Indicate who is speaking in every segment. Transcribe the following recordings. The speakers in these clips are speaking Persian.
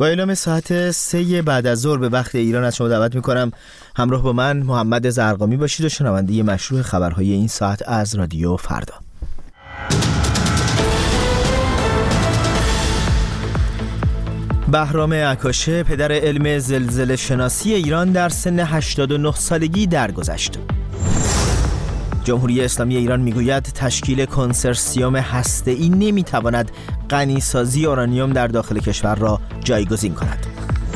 Speaker 1: با اعلام ساعت 3 بعد از ظهر به وقت ایران از شما دعوت می‌کنم همراه با من محمد زرقامی باشید و شنونده مشروع خبرهای این ساعت از رادیو فردا. بهرام عکاشه پدر علم زلزله شناسی ایران در سن 89 سالگی درگذشت. جمهوری اسلامی ایران میگوید تشکیل کنسرسیوم هسته‌ای نمیتواند غنیسازی اورانیوم در داخل کشور را جایگزین کند.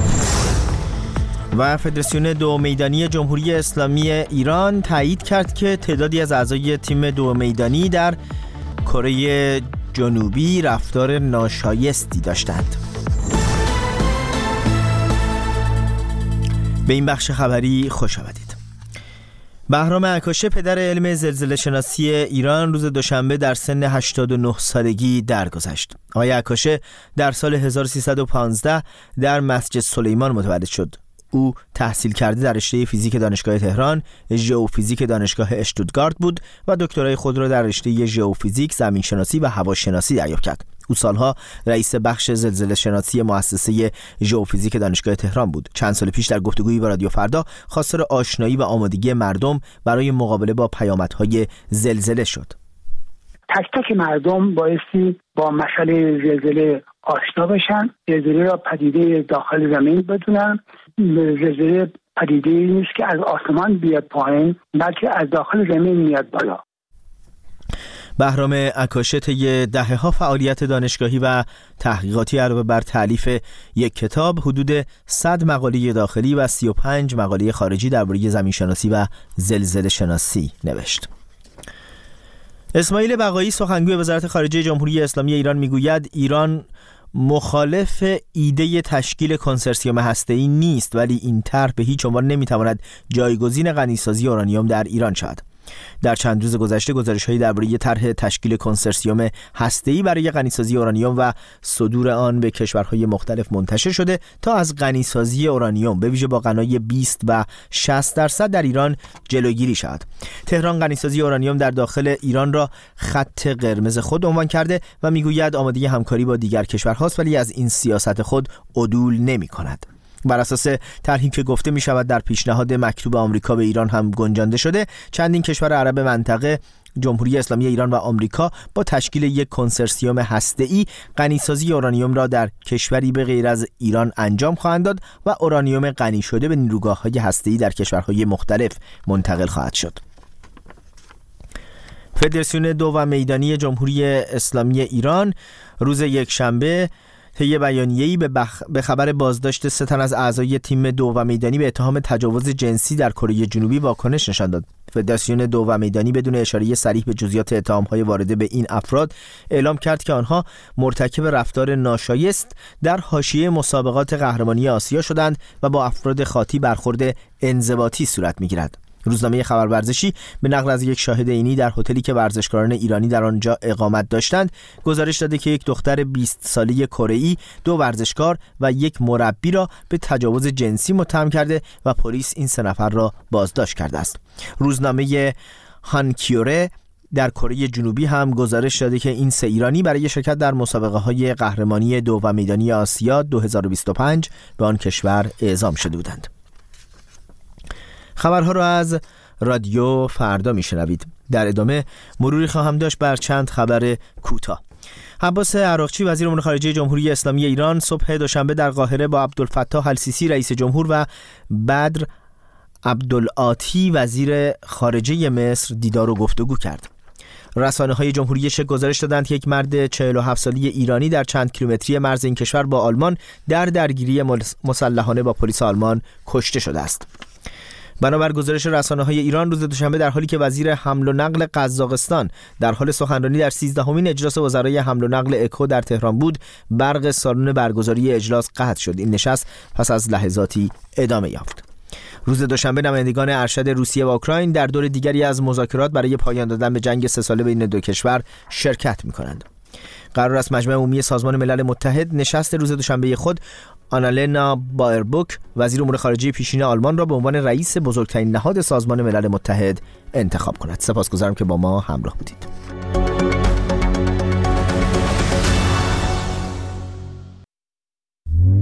Speaker 1: و فدراسیون دو میدانی جمهوری اسلامی ایران تایید کرد که تعدادی از اعضای تیم دو میدانی در کره جنوبی رفتار ناشایستی داشتند. به این بخش خبری خوش آمدید. بهرام عکاشه پدر علم زلزله شناسی ایران روز دوشنبه در سن 89 سالگی درگذشت. آقای عکاشه در سال 1315 در مسجد سلیمان متولد شد. او تحصیل کرده در رشته فیزیک دانشگاه تهران، ژئوفیزیک دانشگاه اشتوتگارت بود و دکترای خود را در رشته ژئوفیزیک، زمینشناسی و هواشناسی دریافت کرد. او سالها رئیس بخش زلزله شناسی مؤسسه ژئوفیزیک دانشگاه تهران بود. چند سال پیش در گفتگویی با رادیو فردا خواستار آشنایی و آمادگی مردم برای مقابله با پیامدهای زلزله شد.
Speaker 2: تک تک مردم بایستی با مسئله زلزله آشنا بشن، زلزله را پدیده داخل زمین بدونن. زلزله پدیده نیست که از آسمان بیاد پایین، بلکه از داخل زمین میاد بالا.
Speaker 1: بهرام عکاشه طی دهه‌ها فعالیت دانشگاهی و تحقیقاتی علاوه بر تألیف یک کتاب، حدود 100 مقاله داخلی و 35 مقاله خارجی درباره زمینشناسی و زلزله شناسی نوشت. اسماعیل بقایی سخنگوی وزارت خارجه جمهوری اسلامی ایران میگوید ایران مخالف ایده تشکیل کنسرسیوم هسته‌ای نیست، ولی این طرح به هیچ عنوان نمیتواند جایگزین غنیسازی اورانیوم در ایران شود. در چند روز گذشته گزارش‌هایی درباره طرح تشکیل کنسرسیوم هسته‌ای برای غنیسازی اورانیوم و صدور آن به کشورهای مختلف منتشر شده تا از غنیسازی اورانیوم به ویژه با غنای 20 و 60% در ایران جلوگیری شود. تهران غنیسازی اورانیوم در داخل ایران را خط قرمز خود عنوان کرده و میگوید آماده همکاری با دیگر کشورهاست، ولی از این سیاست خود عدول نمی‌کند. بر اساس طرحی که گفته می شود در پیشنهاد مکتوب آمریکا به ایران هم گنجانده شده، چندین کشور عرب منطقه، جمهوری اسلامی ایران و آمریکا با تشکیل یک کنسرسیوم هسته‌ای غنیسازی اورانیوم را در کشوری به غیر از ایران انجام خواهند داد و اورانیوم غنی شده به نیروگاه‌های هسته‌ای در کشورهای مختلف منتقل خواهد شد. فدراسیون دو و میدانی جمهوری اسلامی ایران روز یکشنبه طی بیانیه‌ای به خبر بازداشت 3 تن از اعضای تیم دو و میدانی به اتهام تجاوز جنسی در کره جنوبی واکنش نشان داد. فدراسیون دو و میدانی بدون اشاره صریح به جزئیات اتهام‌های وارده به این افراد اعلام کرد که آنها مرتکب رفتار ناشایست در حاشیه مسابقات قهرمانی آسیا شدند و با افراد خاطی برخورد انضباطی صورت می‌گیرد. روزنامه خبر ورزشی به نقل از یک شاهد عینی در هتلی که ورزشکاران ایرانی در آنجا اقامت داشتند گزارش داده که یک دختر 20 ساله کره‌ای، 2 ورزشکار و یک مربی را به تجاوز جنسی متهم کرده و پلیس این 3 نفر را بازداشت کرده است. روزنامه هانکیوره در کره جنوبی هم گزارش داده که این 3 ایرانی برای شرکت در مسابقه‌های قهرمانی دو و میدانی آسیا 2025 به آن کشور اعزام شده بودند. خبرها را از رادیو فردا میشنوید. در ادامه مروری خواهم داشت بر چند خبر کوتاه. عباس عراقچی وزیر امور خارجه جمهوری اسلامی ایران صبح دوشنبه در قاهره با عبدالفتاح السیسی رئیس جمهور و بدر عبدالعاطی وزیر خارجه مصر دیدار و گفتگو کرد. رسانه‌های جمهوری چک گزارش دادند که یک مرد 47 ساله ایرانی در چند کیلومتری مرز این کشور با آلمان در درگیری مسلحانه با پلیس آلمان کشته شده است. بنابر گزارش رسانه‌های ایران روز دوشنبه در حالی که وزیر حمل و نقل قزاقستان در حال سخنرانی در 13مین اجلاس وزرای حمل و نقل اکو در تهران بود، برق سالن برگزاری اجلاس قطع شد. این نشست پس از لحظاتی ادامه یافت. روز دوشنبه نمایندگان ارشد روسیه و اوکراین در دور دیگری از مذاکرات برای پایان دادن به جنگ 3 ساله بین دو کشور شرکت می‌کنند. قرار است مجمع عمومی سازمان ملل متحد نشست روز دوشنبه خود آنالنا بایربوک وزیر امور خارجه پیشین آلمان را به عنوان رئیس بزرگترین نهاد سازمان ملل متحد انتخاب کند. سپاسگزارم که با ما همراه بودید.